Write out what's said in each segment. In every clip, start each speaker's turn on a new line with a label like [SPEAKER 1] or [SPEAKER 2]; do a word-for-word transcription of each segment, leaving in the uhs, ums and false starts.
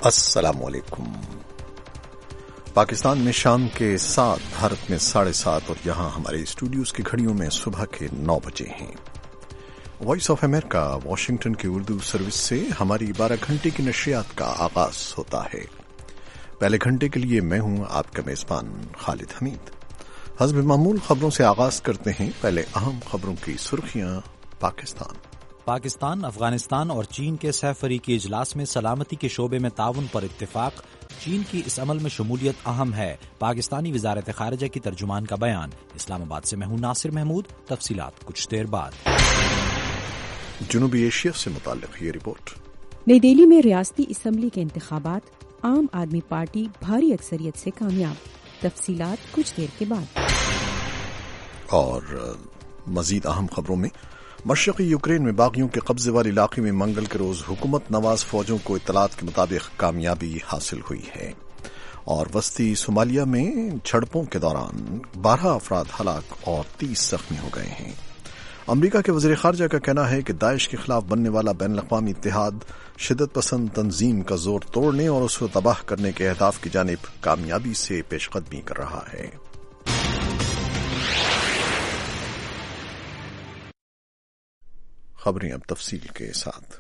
[SPEAKER 1] السلام علیکم۔ پاکستان میں شام کے سات، بھارت میں ساڑھے سات اور یہاں ہمارے اسٹوڈیوز کی گھڑیوں میں صبح کے نو بجے ہیں۔ وائس آف امریکہ واشنگٹن کی اردو سروس سے ہماری بارہ گھنٹے کی نشریات کا آغاز ہوتا ہے۔ پہلے گھنٹے کے لیے میں ہوں آپ کا میزبان خالد حمید۔ حسب معمول خبروں سے آغاز کرتے ہیں۔ پہلے اہم خبروں کی سرخیاں۔ پاکستان
[SPEAKER 2] پاکستان، افغانستان اور چین کے سہ فریقی اجلاس میں سلامتی کے شعبے میں تعاون پر اتفاق۔ چین کی اس عمل میں شمولیت اہم ہے، پاکستانی وزارت خارجہ کی ترجمان کا بیان۔ اسلام آباد سے میں ہوں ناصر محمود، تفصیلات کچھ دیر بعد۔
[SPEAKER 1] جنوبی ایشیا سے متعلق یہ رپورٹ۔
[SPEAKER 3] نئی دہلی میں ریاستی اسمبلی کے انتخابات، عام آدمی پارٹی بھاری اکثریت سے کامیاب، تفصیلات کچھ دیر کے بعد۔
[SPEAKER 1] اور مزید اہم خبروں میں، مشرقی یوکرین میں باغیوں کے قبضے والے علاقے میں منگل کے روز حکومت نواز فوجوں کو اطلاعات کے مطابق کامیابی حاصل ہوئی ہے، اور وسطی صومالیہ میں جھڑپوں کے دوران بارہ افراد ہلاک اور تیس زخمی ہو گئے ہیں۔ امریکہ کے وزیر خارجہ کا کہنا ہے کہ داعش کے خلاف بننے والا بین الاقوامی اتحاد شدت پسند تنظیم کا زور توڑنے اور اس کو تباہ کرنے کے اہداف کی جانب کامیابی سے پیش قدمی کر رہا ہے۔ خبریں اب تفصیل کے ساتھ۔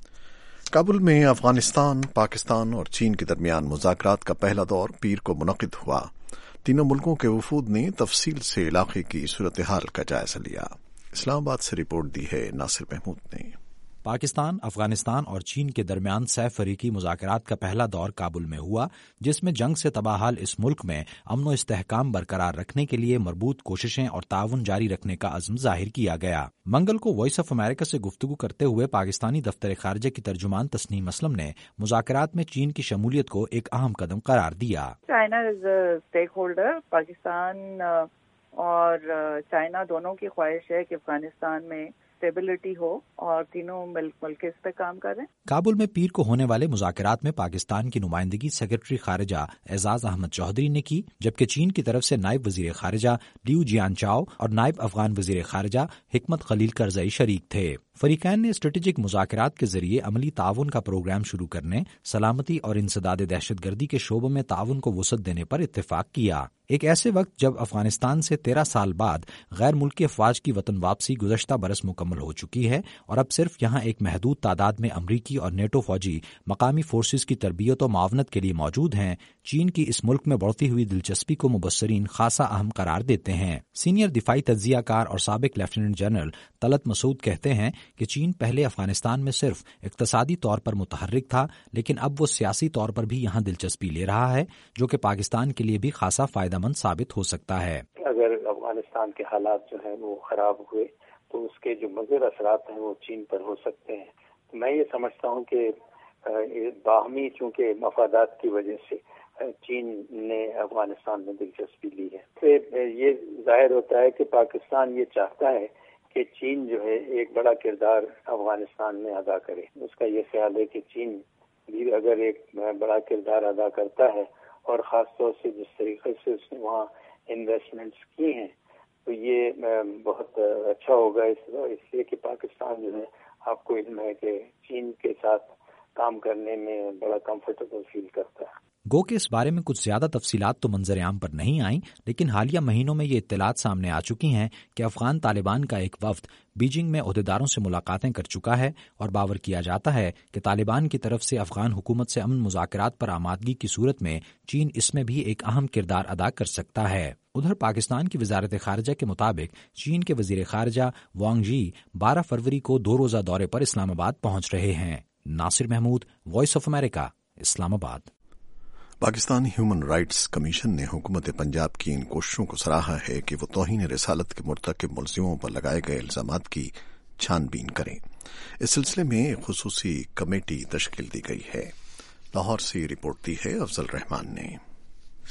[SPEAKER 1] کابل میں افغانستان، پاکستان اور چین کے درمیان مذاکرات کا پہلا دور پیر کو منعقد ہوا۔ تینوں ملکوں کے وفود نے تفصیل سے علاقے کی صورتحال کا جائزہ لیا۔ اسلام آباد سے رپورٹ دی ہے ناصر محمود نے۔
[SPEAKER 2] پاکستان، افغانستان اور چین کے درمیان سہ فریقی مذاکرات کا پہلا دور کابل میں ہوا، جس میں جنگ سے تباہ حال اس ملک میں امن و استحکام برقرار رکھنے کے لیے مربوط کوششیں اور تعاون جاری رکھنے کا عزم ظاہر کیا گیا۔ منگل کو وائس آف امریکہ سے گفتگو کرتے ہوئے پاکستانی دفتر خارجہ کی ترجمان تسنیم اسلم نے مذاکرات میں چین کی شمولیت کو ایک اہم قدم قرار دیا۔
[SPEAKER 4] چائنا از اے اسٹیک ہولڈر۔ پاکستان اور چائنا دونوں کی خواہش ہے کہ افغانستان میں اسٹیبلٹی ہو اور تینوں ملک ملک اس پہ کام کر رہے ہیں۔
[SPEAKER 2] کابل میں پیر کو ہونے والے مذاکرات میں پاکستان کی نمائندگی سیکرٹری خارجہ اعزاز احمد چودھری نے کی، جبکہ چین کی طرف سے نائب وزیر خارجہ لیو جیان چاؤ اور نائب افغان وزیر خارجہ حکمت خلیل کرزئی شریک تھے۔ فریقین نے اسٹریٹجک مذاکرات کے ذریعے عملی تعاون کا پروگرام شروع کرنے، سلامتی اور انسداد دہشت گردی کے شعبوں میں تعاون کو وسعت دینے پر اتفاق کیا۔ ایک ایسے وقت جب افغانستان سے تیرہ سال بعد غیر ملکی افواج کی وطن واپسی گزشتہ برس مکمل ہو چکی ہے، اور اب صرف یہاں ایک محدود تعداد میں امریکی اور نیٹو فوجی مقامی فورسز کی تربیت و معاونت کے لیے موجود ہیں، چین کی اس ملک میں بڑھتی ہوئی دلچسپی کو مبصرین خاصا اہم قرار دیتے ہیں۔ سینئر دفاعی تجزیہ کار اور سابق لیفٹیننٹ جنرل طلعت مسعود کہتے ہیں کہ چین پہلے افغانستان میں صرف اقتصادی طور پر متحرک تھا، لیکن اب وہ سیاسی طور پر بھی یہاں دلچسپی لے رہا ہے، جو کہ پاکستان کے لیے بھی خاصا فائدہ مند ثابت ہو سکتا ہے۔
[SPEAKER 5] اگر افغانستان کے حالات جو ہیں وہ خراب ہوئے تو اس کے جو مضر اثرات ہیں وہ چین پر ہو سکتے ہیں۔ میں یہ سمجھتا ہوں کہ باہمی چونکہ مفادات کی وجہ سے چین نے افغانستان میں دلچسپی لی ہے، پھر یہ ظاہر ہوتا ہے کہ پاکستان یہ چاہتا ہے کہ چین جو ہے ایک بڑا کردار افغانستان میں ادا کرے۔ اس کا یہ خیال ہے کہ چین بھی اگر ایک بڑا کردار ادا کرتا ہے، اور خاص طور سے جس طریقے سے اس نے وہاں انویسٹمنٹس کی ہیں، تو یہ بہت اچھا ہوگا، اس لیے کہ پاکستان جو ہے آپ کو علم ہے کہ چین کے ساتھ کام کرنے میں بڑا کمفرٹیبل فیل کرتا ہے۔
[SPEAKER 2] گو کہ اس بارے میں کچھ زیادہ تفصیلات تو منظر عام پر نہیں آئیں، لیکن حالیہ مہینوں میں یہ اطلاعات سامنے آ چکی ہیں کہ افغان طالبان کا ایک وفد بیجنگ میں عہدیداروں سے ملاقاتیں کر چکا ہے، اور باور کیا جاتا ہے کہ طالبان کی طرف سے افغان حکومت سے امن مذاکرات پر آمادگی کی صورت میں چین اس میں بھی ایک اہم کردار ادا کر سکتا ہے۔ ادھر پاکستان کی وزارت خارجہ کے مطابق چین کے وزیر خارجہ وانگ جی بارہ فروری کو دو روزہ دورے پر اسلام آباد پہنچ رہے ہیں۔ Nasir Mahmood, Voice of America, Islamabad.
[SPEAKER 1] Pakistan human rights commission نے حکومت پنجاب کی ان کوششوں کو سراہا ہے کہ وہ توہین رسالت کے مرتکب ملزموں پر لگائے گئے الزامات کی چھان بین کریں۔ اس سلسلے میں ایک خصوصی کمیٹی تشکیل دی گئی ہے۔ لاہور سے رپورٹ دی ہے افضل رحمان نے۔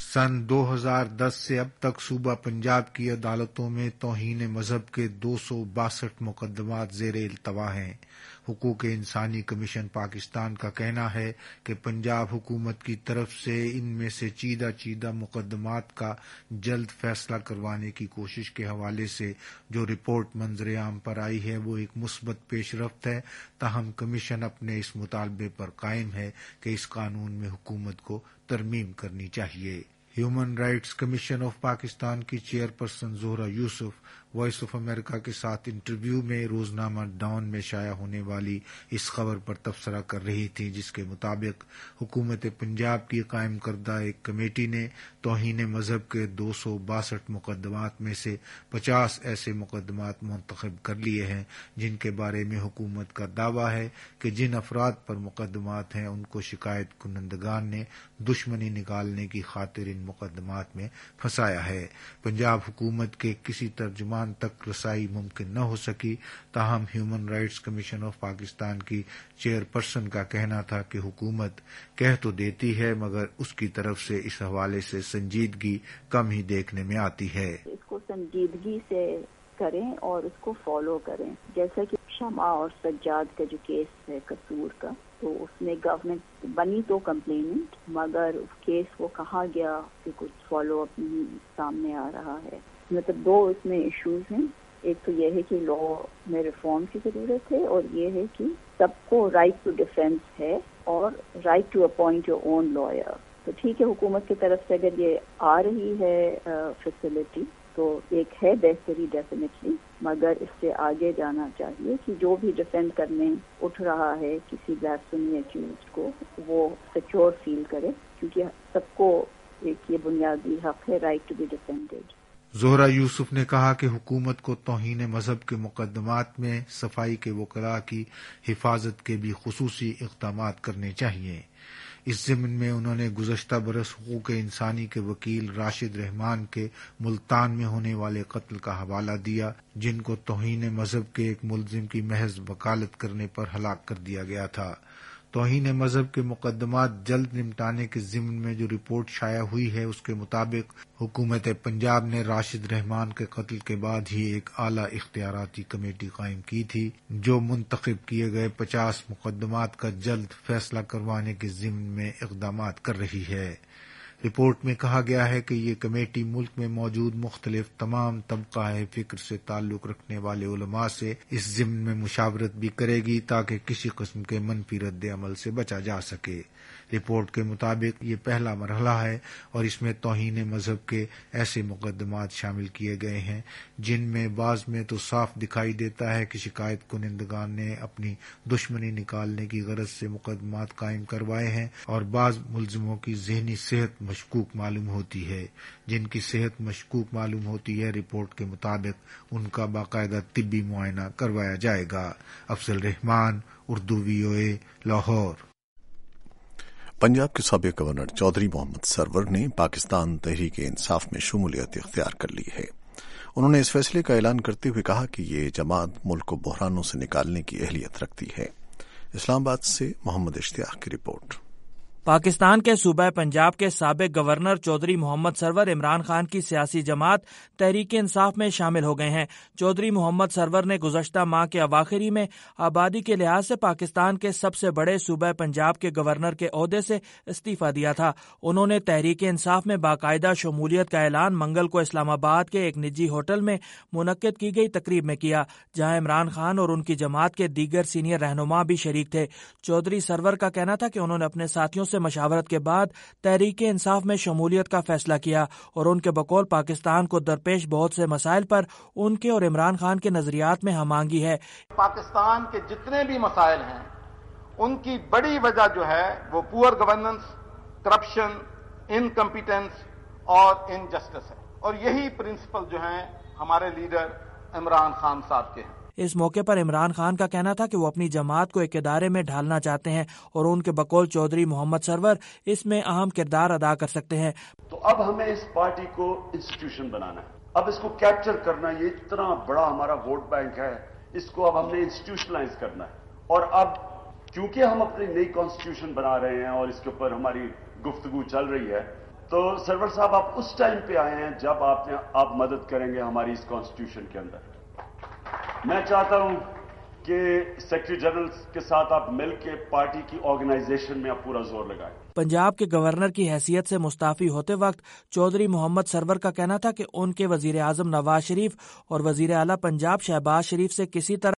[SPEAKER 6] سن دو ہزار دس سے اب تک صوبہ پنجاب کی عدالتوں میں توہین مذہب کے دو سو باسٹھ مقدمات زیر التوا ہیں۔ حقوق انسانی کمیشن پاکستان کا کہنا ہے کہ پنجاب حکومت کی طرف سے ان میں سے چیدہ چیدہ مقدمات کا جلد فیصلہ کروانے کی کوشش کے حوالے سے جو رپورٹ منظر عام پر آئی ہے وہ ایک مثبت پیش رفت ہے، تاہم کمیشن اپنے اس مطالبے پر قائم ہے کہ اس قانون میں حکومت کو ترمیم کرنی چاہیے۔ Human rights commission of Pakistan کی chairperson Zohra Yusuf Voice of America کے ساتھ انٹرویو میں روزنامہ ڈان میں شائع ہونے والی اس خبر پر تبصرہ کر رہی تھی، جس کے مطابق حکومت پنجاب کی قائم کردہ ایک کمیٹی نے توہین مذہب کے دو سو باسٹھ مقدمات میں سے پچاس ایسے مقدمات منتخب کر لیے ہیں جن کے بارے میں حکومت کا دعویٰ ہے کہ جن افراد پر مقدمات ہیں ان کو شکایت کنندگان نے دشمنی نکالنے کی خاطر ان مقدمات میں پھنسایا ہے۔ پنجاب حکومت کے کسی ترجمان تک رسائی ممکن نہ ہو سکی، تاہم human rights commission of Pakistan کی چیئرپرسن کا کہنا تھا کہ حکومت کہہ تو دیتی ہے مگر اس کی طرف سے اس حوالے سے سنجیدگی کم ہی دیکھنے میں آتی ہے۔
[SPEAKER 7] اس کو سنجیدگی سے کریں اور اس کو فالو کریں، جیسا کہ شمع اور سجاد کا جو کیس ہے قصور کا، تو اس میں گورنمنٹ بنی تو کمپلیننٹ، مگر اس کیس وہ کہا گیا کہ کچھ فالو اپ سامنے آ رہا ہے۔ مطلب دو اس میں ایشوز ہیں، ایک تو یہ ہے کہ لا میں ریفارم کی ضرورت ہے، اور یہ ہے کہ سب کو رائٹ ٹو ڈیفینس ہے اور right to appoint your own lawyer. تو ٹھیک ہے، حکومت کی طرف سے اگر یہ آ رہی ہے فیسلٹی تو ایک ہے بہتری ڈیفینیٹلی، مگر اس سے آگے جانا چاہیے کہ جو بھی ڈیفینڈ کرنے اٹھ رہا ہے کسی بلاسفیمی ایکیوزڈ کو، وہ سیکیور فیل کرے، کیونکہ سب کو ایک یہ بنیادی حق ہے، right to be defended.
[SPEAKER 6] Zohra Yusuf نے کہا کہ حکومت کو توہین مذہب کے مقدمات میں صفائی کے وکلاء کی حفاظت کے بھی خصوصی اقدامات کرنے چاہیے۔ اس ضمن میں انہوں نے گزشتہ برس حقوق انسانی کے وکیل راشد رحمان کے ملتان میں ہونے والے قتل کا حوالہ دیا، جن کو توہین مذہب کے ایک ملزم کی محض وکالت کرنے پر ہلاک کر دیا گیا تھا۔ توہین مذہب کے مقدمات جلد نمٹانے کے ضمن میں جو رپورٹ شائع ہوئی ہے اس کے مطابق حکومت پنجاب نے راشد رحمان کے قتل کے بعد ہی ایک اعلی اختیاراتی کمیٹی قائم کی تھی جو منتخب کیے گئے پچاس مقدمات کا جلد فیصلہ کروانے کے ضمن میں اقدامات کر رہی ہے۔ رپورٹ میں کہا گیا ہے کہ یہ کمیٹی ملک میں موجود مختلف تمام طبقہ فکر سے تعلق رکھنے والے علماء سے اس ضمن میں مشاورت بھی کرے گی تاکہ کسی قسم کے منفی رد عمل سے بچا جا سکے۔ رپورٹ کے مطابق یہ پہلا مرحلہ ہے اور اس میں توہین مذہب کے ایسے مقدمات شامل کیے گئے ہیں جن میں بعض میں تو صاف دکھائی دیتا ہے کہ شکایت کنندگان نے اپنی دشمنی نکالنے کی غرض سے مقدمات قائم کروائے ہیں، اور بعض ملزموں کی ذہنی صحت مشکوک معلوم ہوتی ہے۔ جن کی صحت مشکوک معلوم ہوتی ہے، رپورٹ کے مطابق ان کا باقاعدہ طبی معائنہ کروایا جائے گا۔ افضل رحمان، اردو وی او اے، لاہور۔
[SPEAKER 1] پنجاب کے سابق گورنر چودھری محمد سرور نے پاکستان تحریک انصاف میں شمولیت اختیار کر لی ہے۔ انہوں نے اس فیصلے کا اعلان کرتے ہوئے کہا کہ یہ جماعت ملک کو بحرانوں سے نکالنے کی اہلیت رکھتی ہے۔ اسلام آباد سے محمد اشتیاق کی رپورٹ۔
[SPEAKER 8] پاکستان کے صوبہ پنجاب کے سابق گورنر چودھری محمد سرور عمران خان کی سیاسی جماعت تحریک انصاف میں شامل ہو گئے ہیں۔ چودھری محمد سرور نے گزشتہ ماہ کے اواخری میں آبادی کے لحاظ سے پاکستان کے سب سے بڑے صوبہ پنجاب کے گورنر کے عہدے سے استعفیٰ دیا تھا۔ انہوں نے تحریک انصاف میں باقاعدہ شمولیت کا اعلان منگل کو اسلام آباد کے ایک نجی ہوٹل میں منعقد کی گئی تقریب میں کیا، جہاں عمران خان اور ان کی جماعت کے دیگر سینئر رہنما بھی شریک تھے۔ چودھری سرور کا کہنا تھا کہ انہوں نے اپنے ساتھیوں سے مشاورت کے بعد تحریک انصاف میں شمولیت کا فیصلہ کیا، اور ان کے بقول پاکستان کو درپیش بہت سے مسائل پر ان کے اور عمران خان کے نظریات میں ہم آہنگی ہے۔
[SPEAKER 9] پاکستان کے جتنے بھی مسائل ہیں ان کی بڑی وجہ جو ہے وہ پور گورننس، کرپشن، انکمپیٹنس اور انجسٹس ہے، اور یہی پرنسپل جو ہیں ہمارے لیڈر عمران خان صاحب کے ہیں۔
[SPEAKER 8] اس موقع پر عمران خان کا کہنا تھا کہ وہ اپنی جماعت کو ایک ادارے میں ڈھالنا چاہتے ہیں، اور ان کے بقول چودھری محمد سرور اس میں اہم کردار ادا کر سکتے ہیں۔
[SPEAKER 10] تو اب ہمیں اس پارٹی کو انسٹیٹیوشن بنانا ہے، اب اس کو کیپچر کرنا، یہ اتنا بڑا ہمارا ووٹ بینک ہے، اس کو اب ہم نے انسٹیٹیوشنلائز کرنا ہے، اور اب کیونکہ ہم اپنی نئی کانسٹیٹیوشن بنا رہے ہیں اور اس کے اوپر ہماری گفتگو چل رہی ہے، تو سرور صاحب آپ اس ٹائم پہ آئے ہیں جب آپ نے آپ مدد کریں گے ہماری اس کانسٹیٹیوشن کے اندر. میں چاہتا ہوں کہ سیکرٹری جنرل کے ساتھ آپ مل کے پارٹی کی آرگنائزیشن میں آپ پورا زور لگائیں.
[SPEAKER 8] پنجاب کے گورنر کی حیثیت سے مستعفی ہوتے وقت چودھری محمد سرور کا کہنا تھا کہ ان کے وزیر اعظم نواز شریف اور وزیر اعلیٰ پنجاب شہباز شریف سے کسی طرح